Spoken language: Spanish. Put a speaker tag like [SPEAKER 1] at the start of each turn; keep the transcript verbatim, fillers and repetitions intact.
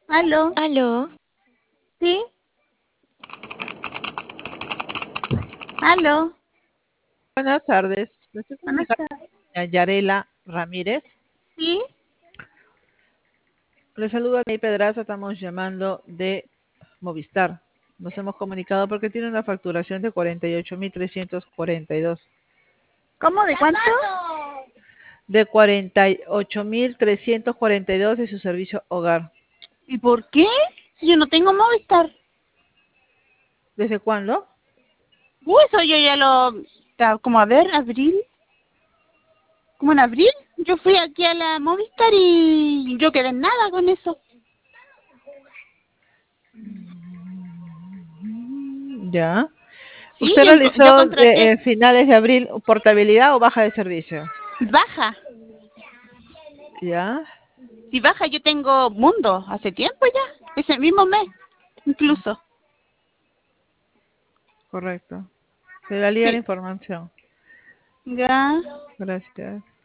[SPEAKER 1] ¿Aló?
[SPEAKER 2] ¿Aló?
[SPEAKER 1] ¿Sí? ¿Aló?
[SPEAKER 3] Buenas tardes. Me estoy
[SPEAKER 1] Buenas
[SPEAKER 3] comunicando
[SPEAKER 1] tardes.
[SPEAKER 3] a Yarela Ramírez.
[SPEAKER 1] ¿Sí?
[SPEAKER 3] Le saludo a Ney Pedraza. Estamos llamando de Movistar. Nos hemos comunicado porque tiene una facturación de cuarenta y ocho mil trescientos cuarenta y dos.
[SPEAKER 1] ¿Cómo? ¿De cuánto?
[SPEAKER 3] De cuarenta y ocho mil trescientos cuarenta y dos de su servicio hogar.
[SPEAKER 1] ¿Y por qué? Si yo no tengo Movistar.
[SPEAKER 3] ¿Desde cuándo?
[SPEAKER 1] Uh, eso yo ya lo... ta- Como a ver, abril. Como en abril. Yo fui aquí a la Movistar y yo quedé en nada con eso.
[SPEAKER 3] Ya.
[SPEAKER 1] Sí,
[SPEAKER 3] ¿Usted
[SPEAKER 1] yo, yo
[SPEAKER 3] realizó de,
[SPEAKER 1] contraté
[SPEAKER 3] eh, finales de abril portabilidad o baja de servicio?
[SPEAKER 1] baja.
[SPEAKER 3] Ya.
[SPEAKER 1] Si baja yo tengo Mundo hace tiempo ya. Ese mismo mes, incluso.
[SPEAKER 3] Correcto. Se valía la
[SPEAKER 1] Sí.
[SPEAKER 3] información.
[SPEAKER 1] Ya.
[SPEAKER 3] Gracias.